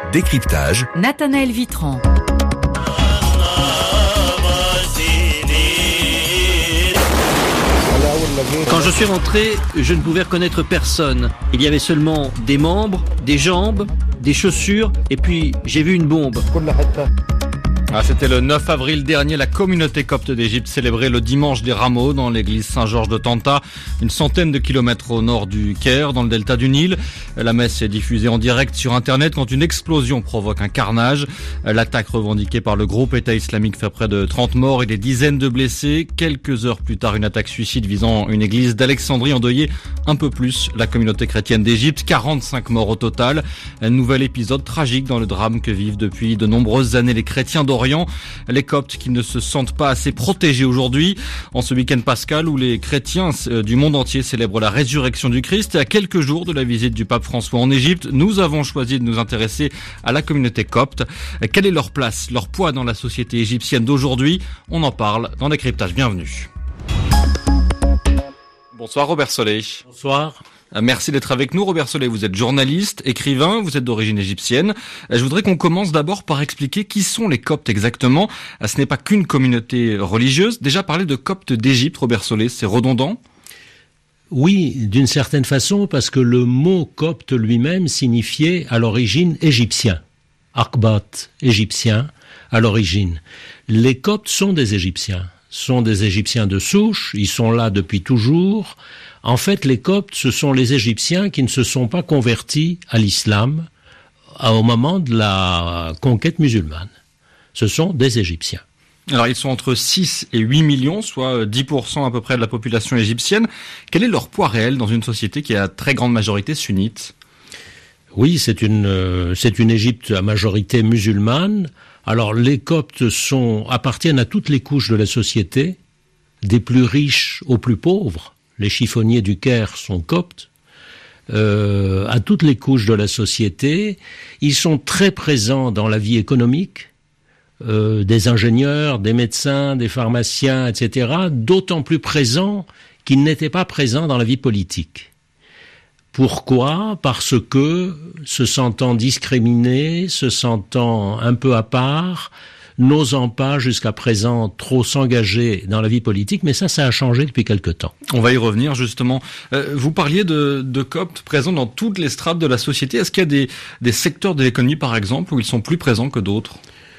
Décryptage. Nathanaël Vitran. Quand je suis rentré, je ne pouvais reconnaître personne. Il y avait seulement des membres, des jambes, des chaussures, et puis j'ai vu une bombe. C'était le 9 avril dernier, la communauté copte d'Égypte célébrait le dimanche des Rameaux dans l'église Saint-Georges de Tanta, une centaine de kilomètres au nord du Caire, dans le delta du Nil. La messe est diffusée en direct sur Internet quand une explosion provoque un carnage. L'attaque revendiquée par le groupe État islamique fait près de 30 morts et des dizaines de blessés. Quelques heures plus tard, une attaque suicide visant une église d'Alexandrie endeuillait un peu plus la communauté chrétienne d'Égypte. 45 morts au total. Un nouvel épisode tragique dans le drame que vivent depuis de nombreuses années les chrétiens d'Orient. Les Coptes qui ne se sentent pas assez protégés aujourd'hui, en ce week-end pascal où les chrétiens du monde entier célèbrent la résurrection du Christ. Et à quelques jours de la visite du pape François en Égypte, nous avons choisi de nous intéresser à la communauté copte. Quelle est leur place, leur poids dans la société égyptienne d'aujourd'hui? On en parle dans Décryptage. Bienvenue. Bonsoir Robert Solé. Bonsoir. Merci d'être avec nous, Robert Solé. Vous êtes journaliste, écrivain, vous êtes d'origine égyptienne. Je voudrais qu'on commence d'abord par expliquer qui sont les Coptes exactement. Ce n'est pas qu'une communauté religieuse. Déjà, parler de Coptes d'Égypte, Robert Solé, c'est redondant? Oui, d'une certaine façon, parce que le mot copte lui-même signifiait à l'origine égyptien. Akbat, égyptien, à l'origine. Les Coptes sont des Égyptiens de souche, ils sont là depuis toujours. En fait, les Coptes, ce sont les Égyptiens qui ne se sont pas convertis à l'islam au moment de la conquête musulmane. Ce sont des Égyptiens. Alors, ils sont entre 6 et 8 millions, soit 10% à peu près de la population égyptienne. Quel est leur poids réel dans une société qui a très grande majorité sunnite? Oui, c'est une Égypte à majorité musulmane. Alors, les Coptes appartiennent à toutes les couches de la société, des plus riches aux plus pauvres. Les chiffonniers du Caire sont coptes, à toutes les couches de la société. Ils sont très présents dans la vie économique, des ingénieurs, des médecins, des pharmaciens, etc., d'autant plus présents qu'ils n'étaient pas présents dans la vie politique. Pourquoi? Parce que, se sentant discriminés, se sentant un peu à part, n'osant pas jusqu'à présent trop s'engager dans la vie politique, mais ça a changé depuis quelque temps. On va y revenir justement. Vous parliez de Coptes présents dans toutes les strates de la société. Est-ce qu'il y a des secteurs de l'économie, par exemple, où ils sont plus présents que d'autres?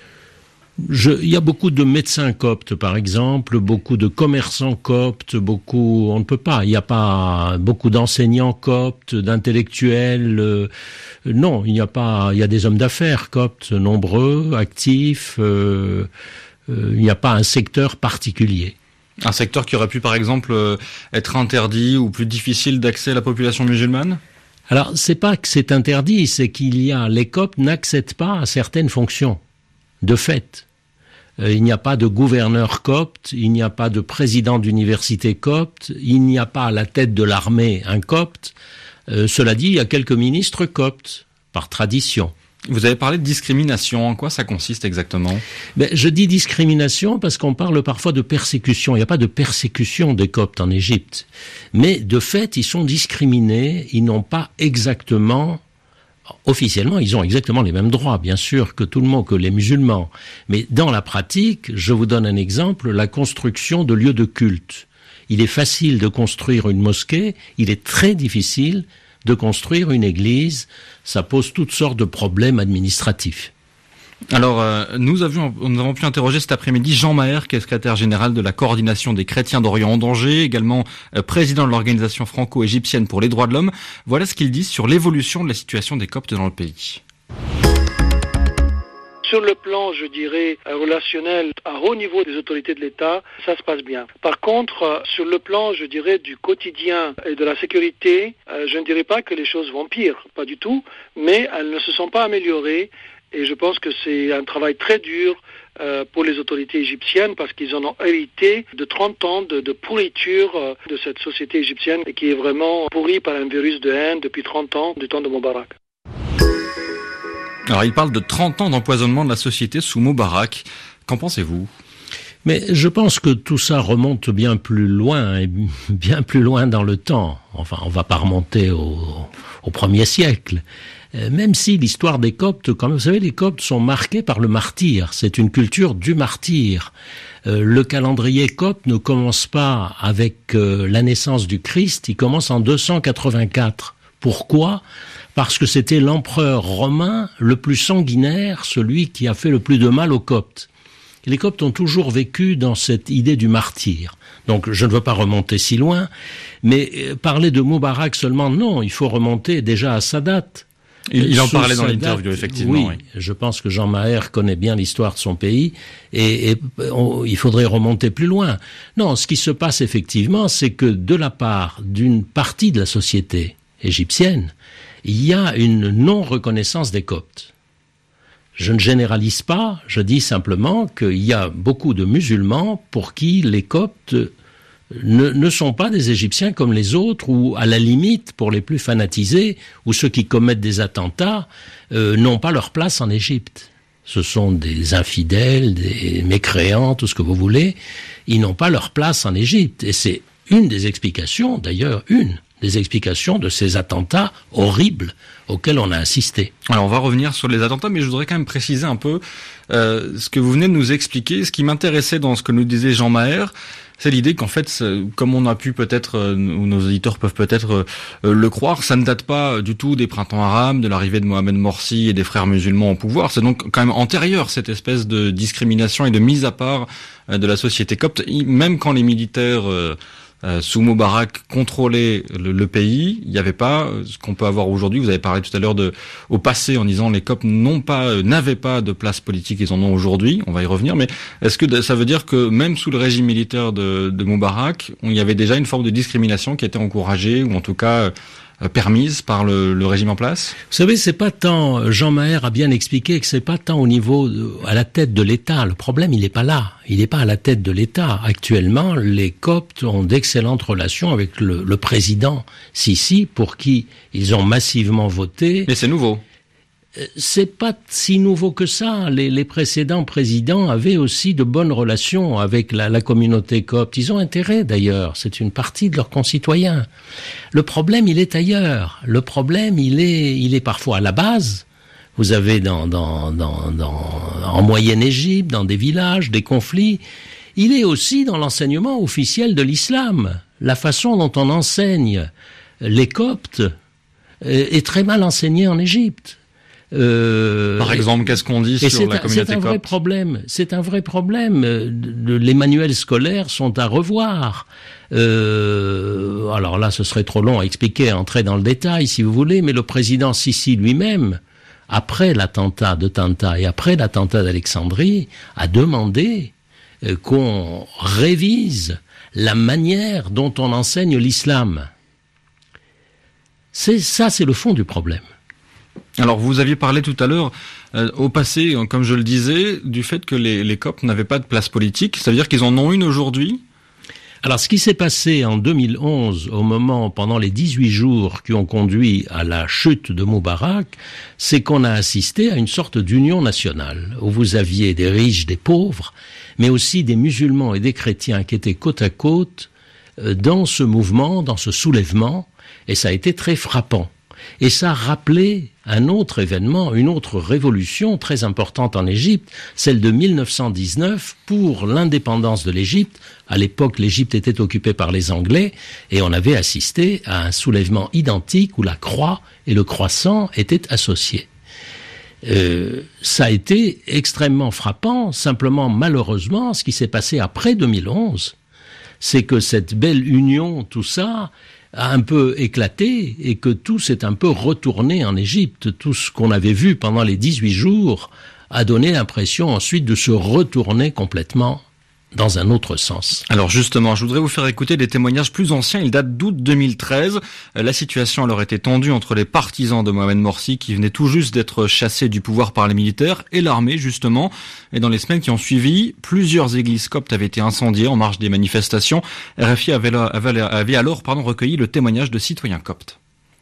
Il y a beaucoup de médecins coptes, par exemple, beaucoup de commerçants coptes, on ne peut pas. Il n'y a pas beaucoup d'enseignants coptes, d'intellectuels. Non, il n'y a pas. Il y a des hommes d'affaires coptes, nombreux, actifs. Il n'y a pas un secteur particulier. Un secteur qui aurait pu, par exemple, être interdit ou plus difficile d'accès à la population musulmane? Alors, c'est pas que c'est interdit, c'est les Coptes n'accèdent pas à certaines fonctions. De fait. Il n'y a pas de gouverneur copte, il n'y a pas de président d'université copte, il n'y a pas à la tête de l'armée un copte. Cela dit, il y a quelques ministres coptes, par tradition. Vous avez parlé de discrimination. En quoi ça consiste exactement? Je dis discrimination parce qu'on parle parfois de persécution. Il n'y a pas de persécution des Coptes en Égypte. Mais de fait, ils sont discriminés, ils n'ont pas exactement... Officiellement, ils ont exactement les mêmes droits, bien sûr, que tout le monde, que les musulmans. Mais dans la pratique, je vous donne un exemple, la construction de lieux de culte. Il est facile de construire une mosquée, il est très difficile de construire une église. Ça pose toutes sortes de problèmes administratifs. Alors, nous avons pu interroger cet après-midi Jean Maher, qui est secrétaire général de la coordination des chrétiens d'Orient en danger, également président de l'organisation franco-égyptienne pour les droits de l'homme. Voilà ce qu'il dit sur l'évolution de la situation des Coptes dans le pays. Sur le plan, je dirais, relationnel, à haut niveau des autorités de l'État, ça se passe bien. Par contre, sur le plan, je dirais, du quotidien et de la sécurité, je ne dirais pas que les choses vont pire, pas du tout, mais elles ne se sont pas améliorées. Et je pense que c'est un travail très dur pour les autorités égyptiennes parce qu'ils en ont hérité de 30 ans de pourriture de cette société égyptienne qui est vraiment pourrie par un virus de haine depuis 30 ans, du temps de Moubarak. Alors il parle de 30 ans d'empoisonnement de la société sous Moubarak. Qu'en pensez-vous? Mais je pense que tout ça remonte bien plus loin, et bien plus loin dans le temps. Enfin, on va pas remonter au 1er siècle. Même si l'histoire des Coptes, comme vous savez, les Coptes sont marqués par le martyr. C'est une culture du martyr. Le calendrier copte ne commence pas avec la naissance du Christ, il commence en 284. Pourquoi ? Parce que c'était l'empereur romain le plus sanguinaire, celui qui a fait le plus de mal aux Coptes. Les Coptes ont toujours vécu dans cette idée du martyr. Donc je ne veux pas remonter si loin, mais parler de Moubarak seulement, non, il faut remonter déjà à Sadat. Il en parlait dans l'interview, effectivement. Oui, je pense que Jean Maher connaît bien l'histoire de son pays et il faudrait remonter plus loin. Non, ce qui se passe effectivement, c'est que de la part d'une partie de la société égyptienne, il y a une non-reconnaissance des Coptes. Je ne généralise pas, je dis simplement qu'il y a beaucoup de musulmans pour qui les Coptes ne sont pas des Égyptiens comme les autres, ou à la limite, pour les plus fanatisés, ou ceux qui commettent des attentats, n'ont pas leur place en Égypte. Ce sont des infidèles, des mécréants, tout ce que vous voulez. Ils n'ont pas leur place en Égypte. Et c'est une des explications, d'ailleurs, des explications de ces attentats horribles auxquels on a assisté. Alors on va revenir sur les attentats, mais je voudrais quand même préciser un peu ce que vous venez de nous expliquer. Ce qui m'intéressait dans ce que nous disait Jean Maher, c'est l'idée qu'en fait, comme on a pu peut-être, ou nos auditeurs peuvent peut-être le croire, ça ne date pas du tout des printemps arabes, de l'arrivée de Mohamed Morsi et des frères musulmans au pouvoir. C'est donc quand même antérieur, cette espèce de discrimination et de mise à part de la société copte, même quand les militaires sous Moubarak contrôlaient le pays, il n'y avait pas ce qu'on peut avoir aujourd'hui. Vous avez parlé tout à l'heure au passé en disant les Coptes n'avaient pas de place politique, ils en ont aujourd'hui. On va y revenir, mais est-ce que ça veut dire que même sous le régime militaire de Moubarak, il y avait déjà une forme de discrimination qui était encouragée ou en tout cas permise par le régime en place? Vous savez, c'est pas tant, Jean Maher a bien expliqué que c'est pas tant au niveau, à la tête de l'État. Le problème, il n'est pas là. Il n'est pas à la tête de l'État. Actuellement, les Coptes ont d'excellentes relations avec le président Sisi, pour qui ils ont massivement voté. Mais c'est nouveau. C'est pas si nouveau que ça. Les précédents présidents avaient aussi de bonnes relations avec la communauté copte. Ils ont intérêt d'ailleurs. C'est une partie de leurs concitoyens. Le problème, il est ailleurs. Le problème, il est parfois à la base. Vous avez en moyenne Égypte, dans des villages, des conflits. Il est aussi dans l'enseignement officiel de l'islam. La façon dont on enseigne les Coptes est très mal enseignée en Égypte. Par exemple, qu'est-ce qu'on dit sur la communauté copte ? C'est un vrai problème. Les manuels scolaires sont à revoir. Alors là, ce serait trop long à expliquer, à entrer dans le détail, si vous voulez, mais le président Sisi lui-même, après l'attentat de Tanta et après l'attentat d'Alexandrie, a demandé qu'on révise la manière dont on enseigne l'islam. C'est le fond du problème. Alors, vous aviez parlé tout à l'heure, au passé, comme je le disais, du fait que les Coptes n'avaient pas de place politique. Ça veut dire qu'ils en ont une aujourd'hui ? Alors, ce qui s'est passé en 2011, pendant les 18 jours qui ont conduit à la chute de Moubarak, c'est qu'on a assisté à une sorte d'union nationale, où vous aviez des riches, des pauvres, mais aussi des musulmans et des chrétiens qui étaient côte à côte dans ce mouvement, dans ce soulèvement, et ça a été très frappant. Et ça rappelait un autre événement, une autre révolution très importante en Égypte, celle de 1919 pour l'indépendance de l'Égypte. À l'époque, l'Égypte était occupée par les Anglais et on avait assisté à un soulèvement identique où la croix et le croissant étaient associés. Ça a été extrêmement frappant. Simplement, malheureusement, ce qui s'est passé après 2011, c'est que cette belle union, tout ça, a un peu éclaté et que tout s'est un peu retourné en Égypte. Tout ce qu'on avait vu pendant les 18 jours a donné l'impression ensuite de se retourner complètement dans un autre sens. Alors justement, je voudrais vous faire écouter des témoignages plus anciens. Ils datent d'août 2013. La situation alors était tendue entre les partisans de Mohamed Morsi qui venaient tout juste d'être chassés du pouvoir par les militaires et l'armée justement. Et dans les semaines qui ont suivi, plusieurs églises coptes avaient été incendiées en marge des manifestations. RFI avait alors recueilli le témoignage de citoyens coptes.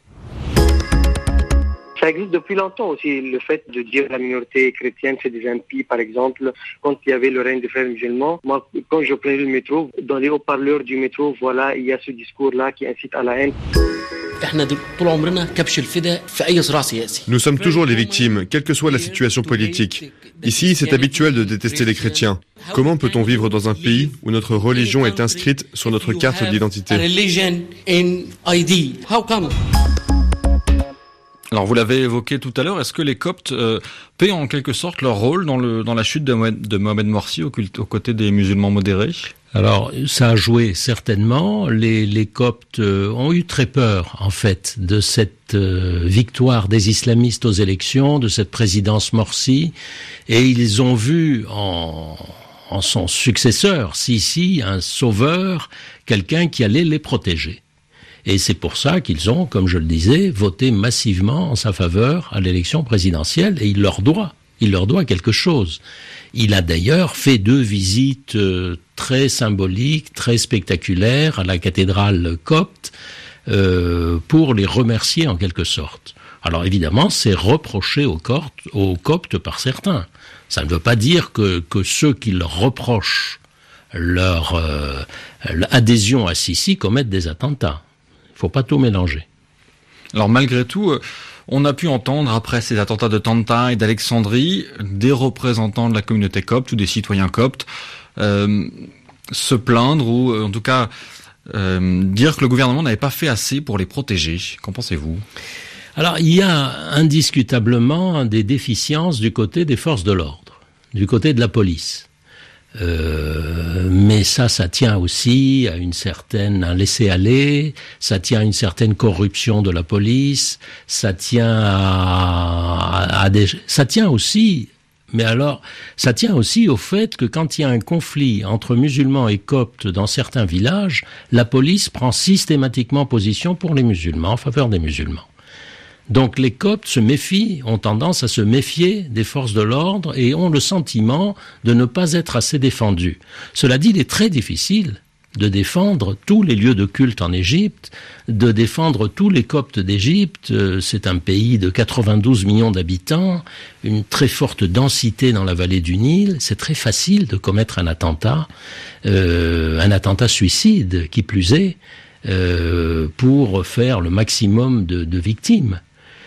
Ça existe depuis longtemps aussi, le fait de dire la minorité chrétienne c'est des impies, par exemple, quand il y avait le règne des frères musulmans. Moi, quand je prenais le métro, dans les haut-parleurs du métro, voilà, il y a ce discours-là qui incite à la haine. Nous sommes toujours les victimes, quelle que soit la situation politique. Ici, c'est habituel de détester les chrétiens. Comment peut-on vivre dans un pays où notre religion est inscrite sur notre carte d'identité ? Alors vous l'avez évoqué tout à l'heure, est-ce que les Coptes paient en quelque sorte leur rôle dans la chute de Mohamed Morsi aux côtés des musulmans modérés ? Alors, ça a joué certainement. Les Coptes ont eu très peur, en fait, de cette victoire des islamistes aux élections, de cette présidence Morsi, et ils ont vu en son successeur, Sisi, un sauveur, quelqu'un qui allait les protéger. Et c'est pour ça qu'ils ont, comme je le disais, voté massivement en sa faveur à l'élection présidentielle, et il leur doit quelque chose. Il a d'ailleurs fait 2 visites très symboliques, très spectaculaires à la cathédrale copte pour les remercier en quelque sorte. Alors évidemment, c'est reproché aux Coptes par certains. Ça ne veut pas dire que ceux qui leur reprochent leur adhésion à Sisi commettent des attentats. Il ne faut pas tout mélanger. Alors malgré tout, on a pu entendre, après ces attentats de Tanta et d'Alexandrie, des représentants de la communauté copte ou des citoyens coptes se plaindre ou en tout cas dire que le gouvernement n'avait pas fait assez pour les protéger. Qu'en pensez-vous ? Alors, il y a indiscutablement des déficiences du côté des forces de l'ordre, du côté de la police. Mais ça tient aussi à un laisser-aller, ça tient à une certaine corruption de la police, ça tient aussi au fait que quand il y a un conflit entre musulmans et coptes dans certains villages, la police prend systématiquement position pour les musulmans, en faveur des musulmans. Donc les Coptes ont tendance à se méfier des forces de l'ordre et ont le sentiment de ne pas être assez défendus. Cela dit, il est très difficile de défendre tous les lieux de culte en Égypte, de défendre tous les Coptes d'Égypte. C'est un pays de 92 millions d'habitants, une très forte densité dans la vallée du Nil. C'est très facile de commettre un attentat suicide, qui plus est, pour faire le maximum de victimes.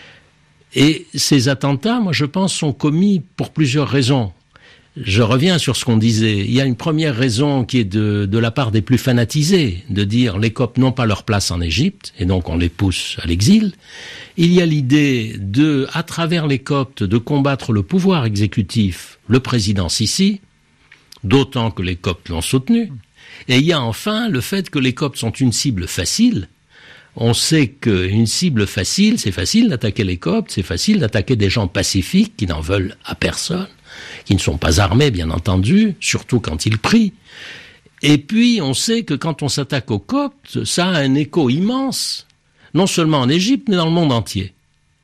Et ces attentats, moi je pense, sont commis pour plusieurs raisons. Je reviens sur ce qu'on disait. Il y a une première raison qui est de la part des plus fanatisés, de dire les Coptes n'ont pas leur place en Égypte, et donc on les pousse à l'exil. Il y a l'idée à travers les Coptes, de combattre le pouvoir exécutif, le président Sisi, d'autant que les Coptes l'ont soutenu. Et il y a enfin le fait que les Coptes sont une cible facile. On sait qu'une cible facile, c'est facile d'attaquer les Coptes, c'est facile d'attaquer des gens pacifiques qui n'en veulent à personne, qui ne sont pas armés, bien entendu, surtout quand ils prient. Et puis, on sait que quand on s'attaque aux Coptes, ça a un écho immense, non seulement en Égypte, mais dans le monde entier.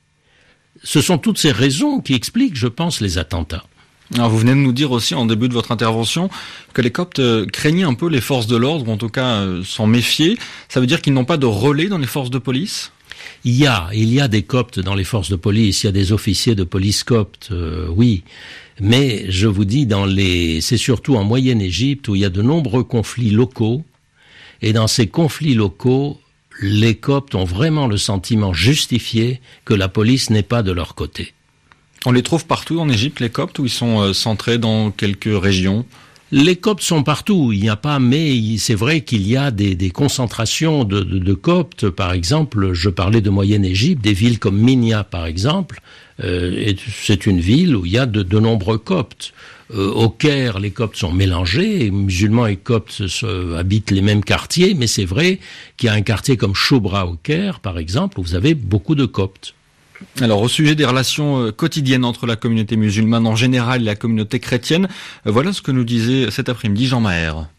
Ce sont toutes ces raisons qui expliquent, je pense, les attentats. Alors vous venez de nous dire aussi en début de votre intervention que les Coptes craignaient un peu les forces de l'ordre, ou en tout cas s'en méfiaient. Ça veut dire qu'ils n'ont pas de relais dans les forces de police ? Il y a des Coptes dans les forces de police, il y a des officiers de police coptes, oui. Mais je vous dis, c'est surtout en Moyenne-Égypte où il y a de nombreux conflits locaux. Et dans ces conflits locaux, les Coptes ont vraiment le sentiment justifié que la police n'est pas de leur côté. On les trouve partout en Égypte, les Coptes, ou ils sont centrés dans quelques régions ? Les Coptes sont partout, mais c'est vrai qu'il y a des concentrations de Coptes. Par exemple, je parlais de Moyenne-Égypte, des villes comme Minya, par exemple, et c'est une ville où il y a de nombreux Coptes. Au Caire, les Coptes sont mélangés, musulmans et Coptes habitent les mêmes quartiers, mais c'est vrai qu'il y a un quartier comme Choubra au Caire, par exemple, où vous avez beaucoup de Coptes. Alors, au sujet des relations quotidiennes entre la communauté musulmane en général et la communauté chrétienne, voilà ce que nous disait cet après-midi Jean Maher.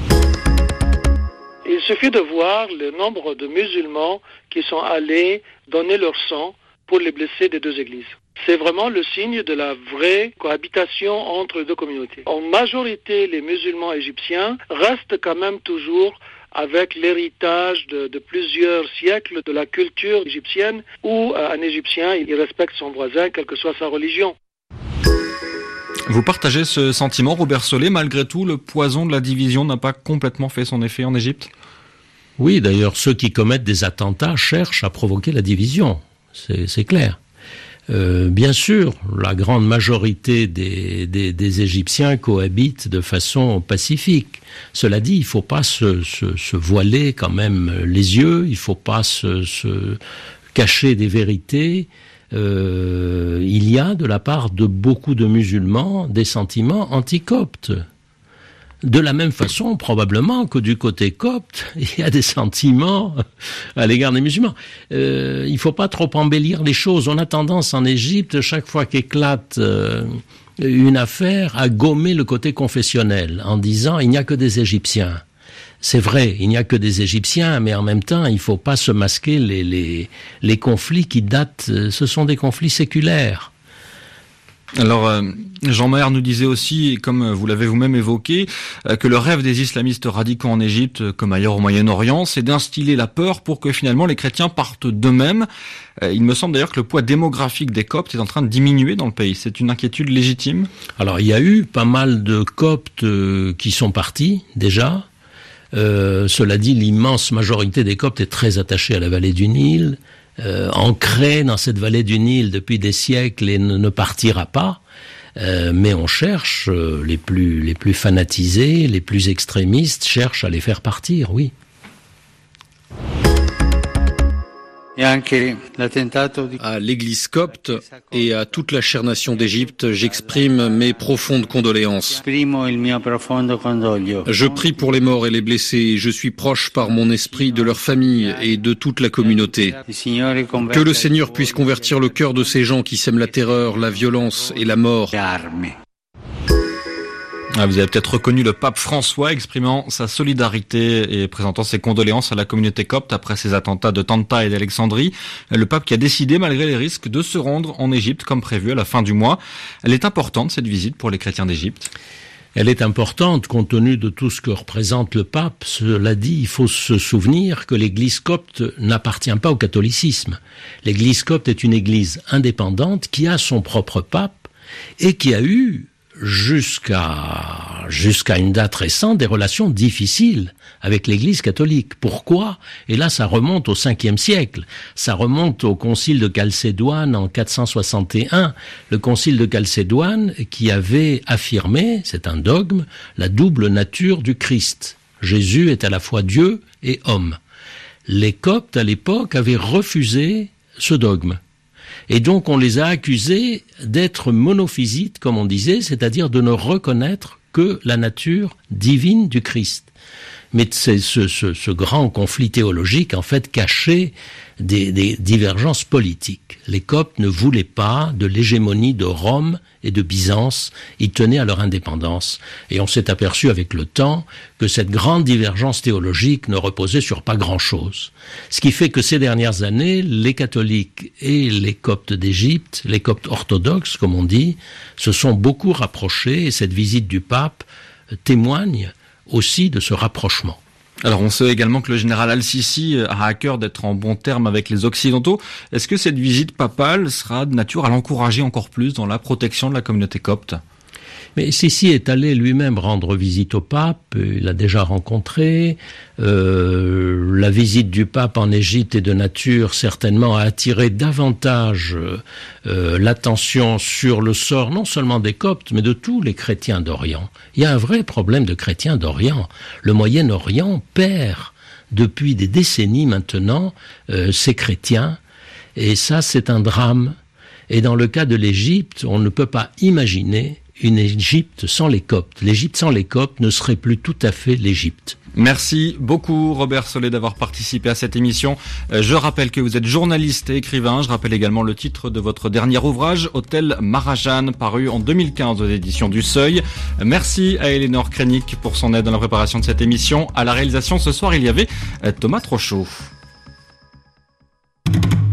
Il suffit de voir le nombre de musulmans qui sont allés donner leur sang pour les blessés des 2 églises. C'est vraiment le signe de la vraie cohabitation entre les 2 communautés. En majorité, les musulmans égyptiens restent quand même toujours avec l'héritage de plusieurs siècles de la culture égyptienne, où un Égyptien, il respecte son voisin, quelle que soit sa religion. Vous partagez ce sentiment, Robert Solé? Malgré tout, le poison de la division n'a pas complètement fait son effet en Égypte? Oui, d'ailleurs, ceux qui commettent des attentats cherchent à provoquer la division. C'est clair. Bien sûr, la grande majorité des Égyptiens cohabitent de façon pacifique. Cela dit, il ne faut pas se voiler quand même les yeux, il ne faut pas se cacher des vérités. Il y a de la part de beaucoup de musulmans des sentiments anti-coptes. De la même façon, probablement, que du côté copte, il y a des sentiments à l'égard des musulmans. Il ne faut pas trop embellir les choses. On a tendance en Égypte, chaque fois qu'éclate une affaire, à gommer le côté confessionnel, en disant « il n'y a que des Égyptiens ». C'est vrai, il n'y a que des Égyptiens, mais en même temps, il ne faut pas se masquer les conflits qui datent, ce sont des conflits séculaires. Alors, Jean Maher nous disait aussi, comme vous l'avez vous-même évoqué, que le rêve des islamistes radicaux en Égypte, comme ailleurs au Moyen-Orient, c'est d'instiller la peur pour que finalement les chrétiens partent d'eux-mêmes. Il me semble d'ailleurs que le poids démographique des Coptes est en train de diminuer dans le pays. C'est une inquiétude légitime? Alors, il y a eu pas mal de Coptes qui sont partis, déjà. Cela dit, l'immense majorité des Coptes est très attachée à la vallée du Nil, ancrée dans cette vallée du Nil depuis des siècles et ne partira pas. Mais on cherche, les plus fanatisés, les plus extrémistes cherchent à les faire partir, oui. À l'Église copte et à toute la chère nation d'Égypte, j'exprime mes profondes condoléances. Je prie pour les morts et les blessés et je suis proche par mon esprit de leurs familles et de toute la communauté. Que le Seigneur puisse convertir le cœur de ces gens qui sèment la terreur, la violence et la mort. Vous avez peut-être reconnu le pape François exprimant sa solidarité et présentant ses condoléances à la communauté copte après ces attentats de Tanta et d'Alexandrie. Le pape qui a décidé, malgré les risques, de se rendre en Égypte comme prévu à la fin du mois. Elle est importante, cette visite, pour les chrétiens d'Égypte? Elle est importante compte tenu de tout ce que représente le pape. Cela dit, il faut se souvenir que l'église copte n'appartient pas au catholicisme. L'église copte est une église indépendante qui a son propre pape et qui a eu jusqu'à une date récente des relations difficiles avec l'Église catholique. Pourquoi? Et là, ça remonte au 5e siècle. Ça remonte au concile de Chalcédoine en 461. Le concile de Chalcédoine qui avait affirmé, c'est un dogme, la double nature du Christ. Jésus est à la fois Dieu et homme. Les Coptes, à l'époque, avaient refusé ce dogme. Et donc on les a accusés d'être monophysites, comme on disait, c'est-à-dire de ne reconnaître que la nature divine du Christ. Mais c'est ce grand conflit théologique, en fait, cachait des divergences politiques. Les Coptes ne voulaient pas de l'hégémonie de Rome et de Byzance, ils tenaient à leur indépendance. Et on s'est aperçu avec le temps que cette grande divergence théologique ne reposait sur pas grand-chose. Ce qui fait que ces dernières années, les catholiques et les Coptes d'Égypte, les Coptes orthodoxes, comme on dit, se sont beaucoup rapprochés et cette visite du pape témoigne aussi de ce rapprochement. Alors on sait également que le général Al-Sisi a à cœur d'être en bon terme avec les Occidentaux. Est-ce que cette visite papale sera de nature à l'encourager encore plus dans la protection de la communauté copte? Mais Sisi est allé lui-même rendre visite au pape, il l'a déjà rencontré. La visite du pape en Égypte est de nature certainement à attirer davantage l'attention sur le sort non seulement des Coptes, mais de tous les chrétiens d'Orient. Il y a un vrai problème de chrétiens d'Orient. Le Moyen-Orient perd depuis des décennies maintenant ses chrétiens, et ça c'est un drame. Et dans le cas de l'Égypte, on ne peut pas imaginer une Égypte sans les Coptes. L'Égypte sans les Coptes ne serait plus tout à fait l'Égypte. Merci beaucoup Robert Solé d'avoir participé à cette émission. Je rappelle que vous êtes journaliste et écrivain. Je rappelle également le titre de votre dernier ouvrage, Hôtel Marajan, paru en 2015 aux éditions du Seuil. Merci à Eleanor Krenik pour son aide dans la préparation de cette émission. À la réalisation ce soir, il y avait Thomas Trochot.